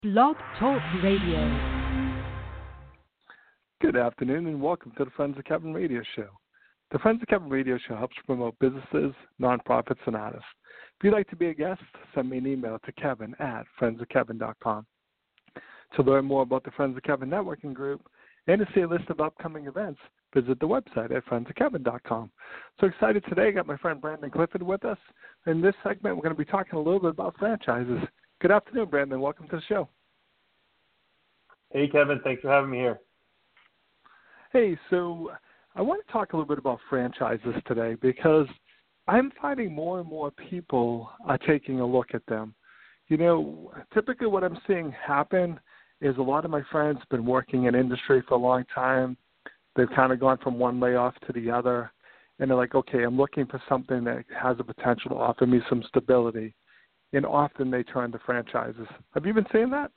Blog Talk Radio. Good afternoon and welcome to the Friends of Kevin Radio Show. The Friends of Kevin Radio Show helps promote businesses, nonprofits, and artists. If you'd like to be a guest, send me an email to kevin@friendsofkevin.com. To learn more about the Friends of Kevin networking group and to see a list of upcoming events, visit the website at friendsofkevin.com. So excited today, I got my friend Brandon Clifford with us. In this segment, we're going to be talking a little bit about franchises. Good afternoon, Brandon. Welcome to the show. Hey, Kevin. Thanks for having me here. Hey, so I want to talk a little bit about franchises today because I'm finding more and more people are taking a look at them. You know, typically what I'm seeing happen is a lot of my friends have been working in industry for a long time. They've kind of gone from one layoff to the other, and they're like, okay, I'm looking for something that has the potential to offer me some stability. And often they turn to franchises. Have you been seeing that?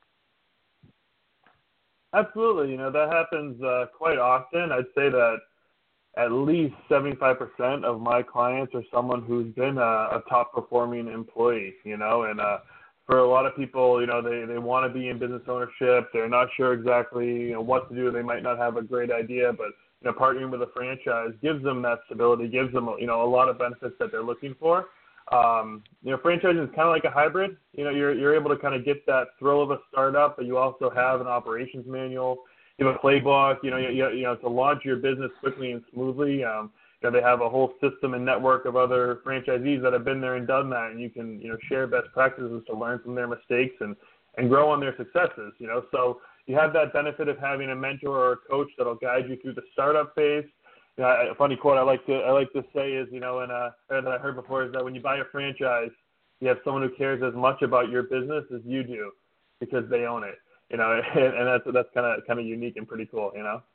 Absolutely. You know, that happens quite often. I'd say that at least 75% of my clients are someone who's been a top-performing employee, you know, and for a lot of people, you know, they want to be in business ownership. They're not sure exactly, you know, what to do. They might not have a great idea, but, you know, partnering with a franchise gives them that stability, gives them, you know, a lot of benefits that they're looking for. You know, franchising is kind of like a hybrid. You know, you're able to kind of get that thrill of a startup, but you also have an operations manual. You have a playbook. You know, to launch your business quickly and smoothly. You know, they have a whole system and network of other franchisees that have been there and done that, and you can, you know, share best practices to learn from their mistakes and grow on their successes. You know, so you have that benefit of having a mentor or a coach that'll guide you through the startup phase. You know, a funny quote I like to say is, you know, that I heard before is that when you buy a franchise, you have someone who cares as much about your business as you do because they own it. You know, and that's kind of unique and pretty cool. You know.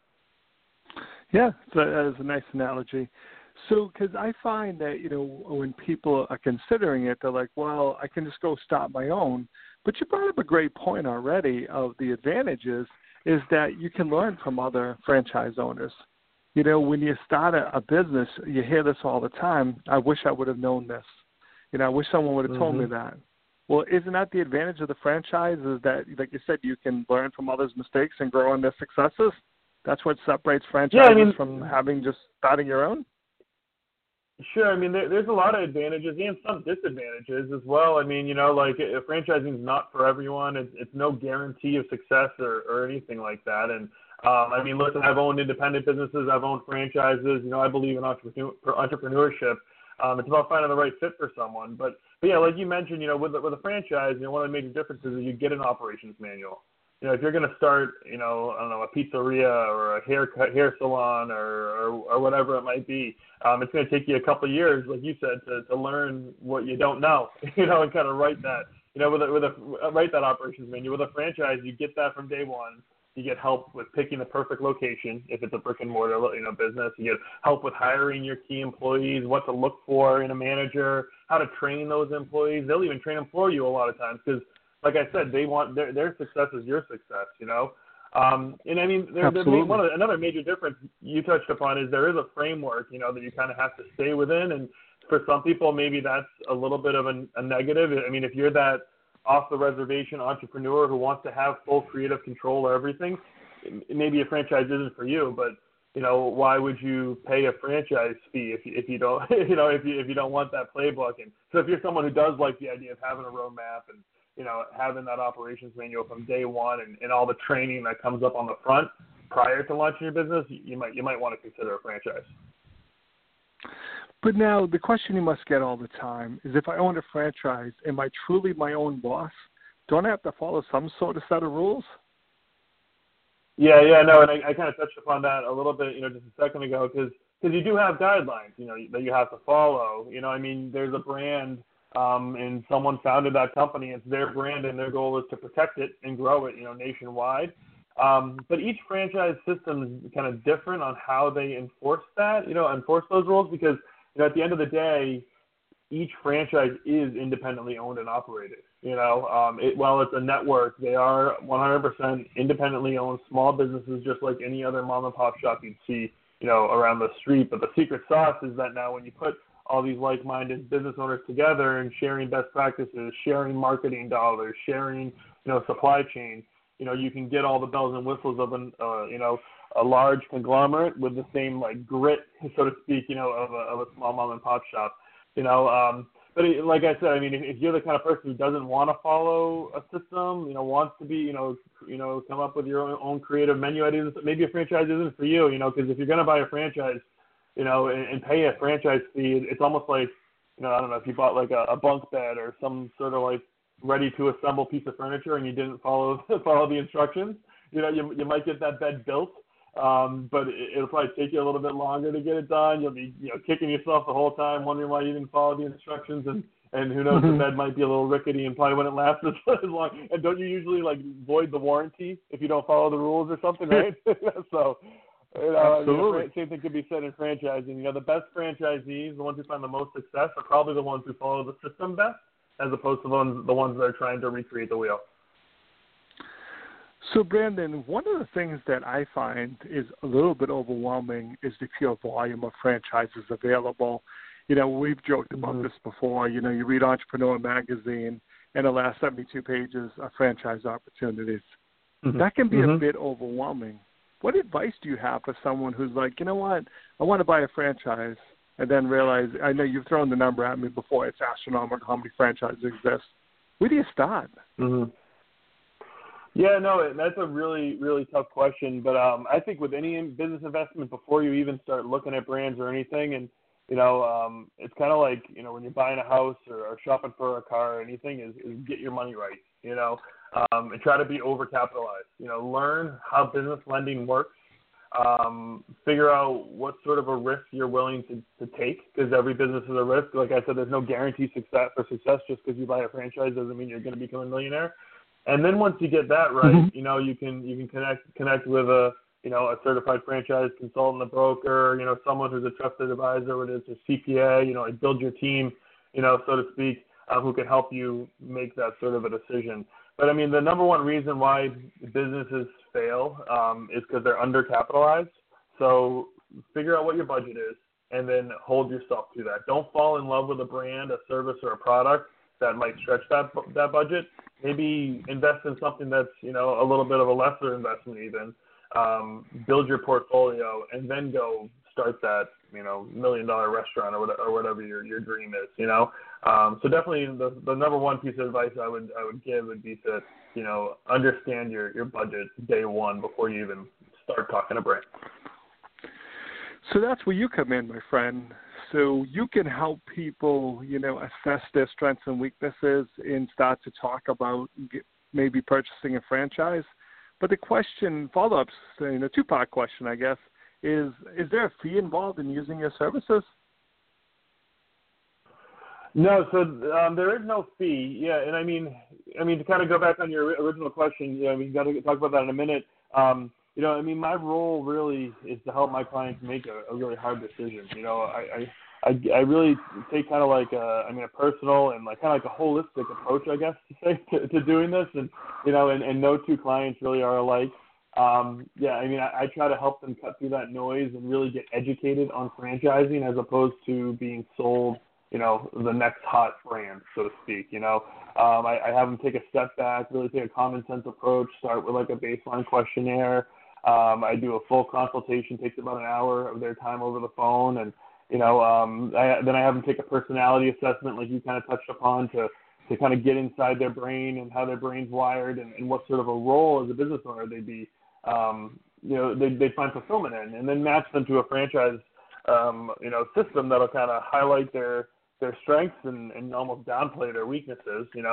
Yeah, so that is a nice analogy. So, because I find that, you know, when people are considering it, they're like, well, I can just go start my own. But you brought up a great point already of the advantages is that you can learn from other franchise owners. You know, when you start a business, you hear this all the time. I wish I would have known this. You know, I wish someone would have told me that. Well, isn't that the advantage of the franchise is that, like you said, you can learn from others' mistakes and grow on their successes? That's what separates franchises from having just starting your own? Sure. I mean, there's a lot of advantages and some disadvantages as well. I mean, you know, like franchising is not for everyone. It's no guarantee of success or anything like that. And I mean, listen, I've owned independent businesses. I've owned franchises. You know, I believe in entrepreneurship. It's about finding the right fit for someone. But yeah, like you mentioned, you know, with a franchise, you know, one of the major differences is you get an operations manual. You know, if you're going to start, you know, I don't know, a pizzeria or a hair salon or whatever it might be, it's going to take you a couple of years, like you said, to learn what you don't know, you know, and kind of write that, you know, write that operations manual. With a franchise, you get that from day one. You get help with picking the perfect location if it's a brick and mortar, you know, business. You get help with hiring your key employees, what to look for in a manager, how to train those employees. They'll even train them for you a lot of times because, like I said, they want their success is your success, you know. And I mean, another major difference you touched upon is there is a framework, you know, that you kind of have to stay within. And for some people, maybe that's a little bit of a negative. I mean, if you're that off-the-reservation entrepreneur who wants to have full creative control of everything, maybe a franchise isn't for you. But you know, why would you pay a franchise fee if you don't, you know, if you don't want that playbook? And so if you're someone who does like the idea of having a roadmap and, you know, having that operations manual from day one and all the training that comes up on the front prior to launching your business, you might want to consider a franchise. But now the question you must get all the time is, if I own a franchise, am I truly my own boss? Don't I have to follow some sort of set of rules? Yeah, no, and I kind of touched upon that a little bit, you know, just a second ago, because you do have guidelines, you know, that you have to follow. You know, I mean, there's a brand, and someone founded that company. It's their brand, and their goal is to protect it and grow it, you know, nationwide. But each franchise system is kind of different on how they enforce those rules, because, you know, at the end of the day, each franchise is independently owned and operated. You know, while it's a network, they are 100% independently owned small businesses, just like any other mom and pop shop you'd see, you know, around the street. But the secret sauce is that now when you put all these like-minded business owners together and sharing best practices, sharing marketing dollars, sharing, supply chain, you can get all the bells and whistles of a large conglomerate with the same like grit, so to speak, of a small mom and pop shop, But like I said, I mean, if you're the kind of person who doesn't want to follow a system, wants to be, come up with your own creative menu ideas, maybe a franchise isn't for you, because if you're going to buy a franchise, and pay a franchise fee, it's almost like, I don't know, if you bought like a bunk bed or some sort of like ready to assemble piece of furniture and you didn't follow the instructions, you might get that bed built. But it'll probably take you a little bit longer to get it done. You'll be, kicking yourself the whole time, wondering why you didn't follow the instructions, and who knows, the bed might be a little rickety and probably wouldn't last as long. And don't you usually like void the warranty if you don't follow the rules or something, right? So, absolutely. Same thing could be said in franchising. The best franchisees, the ones who find the most success, are probably the ones who follow the system best, as opposed to the ones that are trying to recreate the wheel. So, Brandon, one of the things that I find is a little bit overwhelming is the pure volume of franchises available. We've joked about this before. You read Entrepreneur Magazine, and the last 72 pages are franchise opportunities. That can be a bit overwhelming. What advice do you have for someone who's like, you know what, I want to buy a franchise, and then realize, I know you've thrown the number at me before, it's astronomical how many franchises exist. Where do you start? Yeah, no, that's a really, really tough question. But I think with any business investment, before you even start looking at brands or anything, and it's kind of like when you're buying a house or shopping for a car or anything, is get your money right, and try to be overcapitalized. Learn how business lending works. Figure out what sort of a risk you're willing to take, because every business is a risk. Like I said, there's no guarantee success. Just because you buy a franchise doesn't mean you're going to become a millionaire. And then once you get that right, you can connect with a certified franchise consultant, a broker, someone who's a trusted advisor, whether it's a CPA, build your team, so to speak, who can help you make that sort of a decision. But I mean, the number one reason why businesses fail is because they're undercapitalized. So figure out what your budget is and then hold yourself to that. Don't fall in love with a brand, a service, or a product that might stretch that budget. Maybe invest in something that's, a little bit of a lesser investment even. Build your portfolio and then go start that, $1 million restaurant or whatever your dream is, So definitely the number one piece of advice I would give would be to, understand your budget day one before you even start talking to brand. So that's where you come in, my friend. So you can help people, assess their strengths and weaknesses and start to talk about maybe purchasing a franchise. But the question, follow-up, two-part question, I guess, is there a fee involved in using your services? No, so there is no fee. Yeah, and I mean to kind of go back on your original question, we got to talk about that in a minute. My role really is to help my clients make a really hard decision. I really take kind of like a personal and like kind of like a holistic approach, I guess, to say to doing this, and and no two clients really are alike. I try to help them cut through that noise and really get educated on franchising as opposed to being sold, the next hot brand, so to speak. I have them take a step back, really take a common sense approach, start with like a baseline questionnaire. I do a full consultation, takes about an hour of their time over the phone, and then I have them take a personality assessment, like you kind of touched upon, to kind of get inside their brain and how their brain's wired and what sort of a role as a business owner they'd be, they'd find fulfillment in, and then match them to a franchise, system that'll kind of highlight their strengths and almost downplay their weaknesses. Give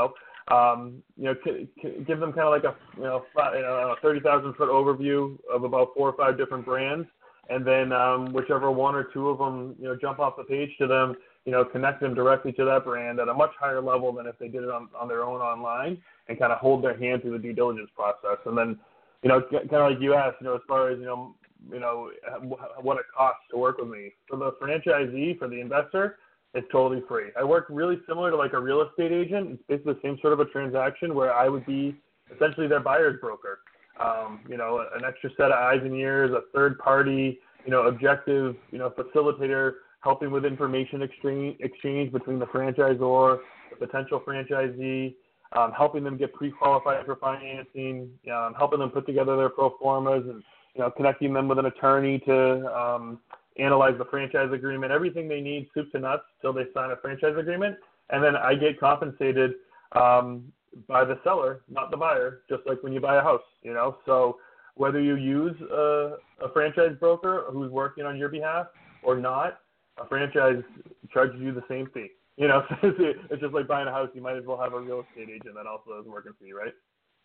them kind of like a 30,000 foot overview of about 4 or 5 different brands. And then whichever one or two of them, jump off the page to them, connect them directly to that brand at a much higher level than if they did it on their own online, and kind of hold their hand through the due diligence process. And then, kind of like you asked, as far as, what it costs to work with me. For the franchisee, for the investor, it's totally free. I work really similar to like a real estate agent. It's basically the same sort of a transaction where I would be essentially their buyer's broker. An extra set of eyes and ears, a third party, objective, facilitator, helping with information exchange between the franchisor, the potential franchisee, helping them get pre-qualified for financing, helping them put together their pro formas, and connecting them with an attorney to analyze the franchise agreement, everything they need, soup to nuts, till they sign a franchise agreement. And then I get compensated by the seller, not the buyer, just like when you buy a house, So whether you use a franchise broker who's working on your behalf or not, a franchise charges you the same fee. So it's just like buying a house. You might as well have a real estate agent that also is working for you, right?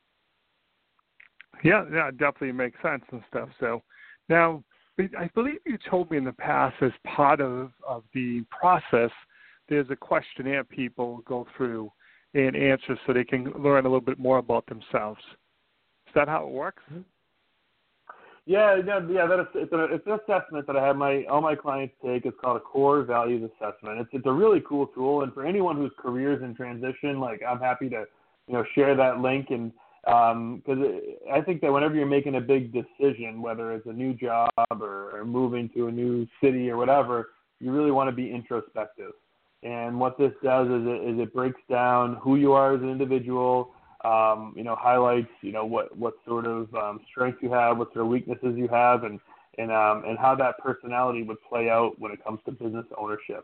Yeah, it definitely makes sense and stuff. So now, I believe you told me in the past, as part of the process, there's a questionnaire people go through and answer so they can learn a little bit more about themselves. Is that how it works? Yeah. It's an assessment that I have all my clients take. It's called a core values assessment. It's a really cool tool, and for anyone whose career's in transition, like, I'm happy to share that link, and because I think that whenever you're making a big decision, whether it's a new job or moving to a new city or whatever, you really want to be introspective. And what this does is it breaks down who you are as an individual, highlights, what sort of strengths you have, what sort of weaknesses you have, and how that personality would play out when it comes to business ownership,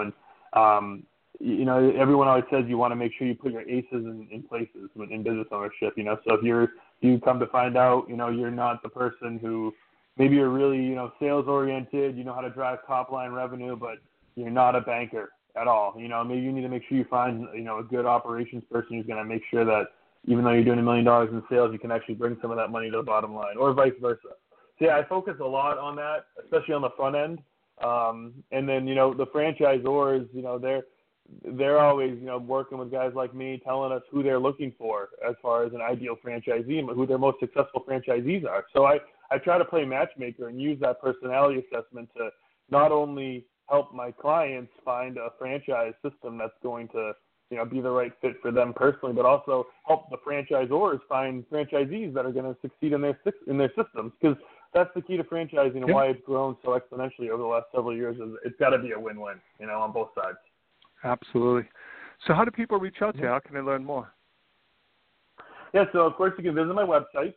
everyone always says you want to make sure you put your aces in places in business ownership, So if you come to find out, you're not the person who, maybe you're really, sales oriented, you know how to drive top line revenue, but you're not a banker at all. Maybe you need to make sure you find, a good operations person who's going to make sure that even though you're doing $1 million in sales, you can actually bring some of that money to the bottom line, or vice versa. So yeah, I focus a lot on that, especially on the front end. And then, the franchisors, they're always, working with guys like me, telling us who they're looking for as far as an ideal franchisee and who their most successful franchisees are. So I try to play matchmaker and use that personality assessment to not only help my clients find a franchise system that's going to, be the right fit for them personally, but also help the franchisors find franchisees that are going to succeed in their systems. Because that's the key to franchising and why it's grown so exponentially over the last several years. Is it's got to be a win-win, on both sides. Absolutely. So how do people reach out to you? How can they learn more? Yeah, so of course you can visit my website,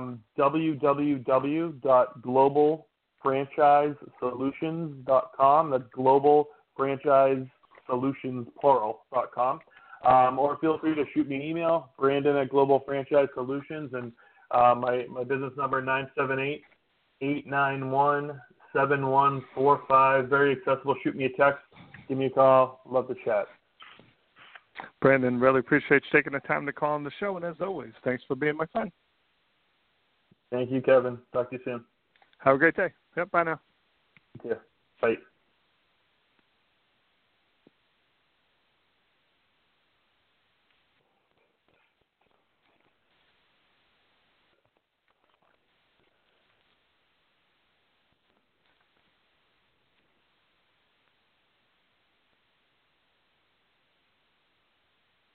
www.globalfranchisesolutions.com. That's globalfranchisesolutions.com. Or feel free to shoot me an email, Brandon at Global Franchise Solutions, and my business number 978-891-7145. Very accessible. Shoot me a text. Give me a call. Love to chat. Brandon, really appreciate you taking the time to call on the show. And as always, thanks for being my friend. Thank you, Kevin. Talk to you soon. Have a great day. Yep, bye now. Yeah.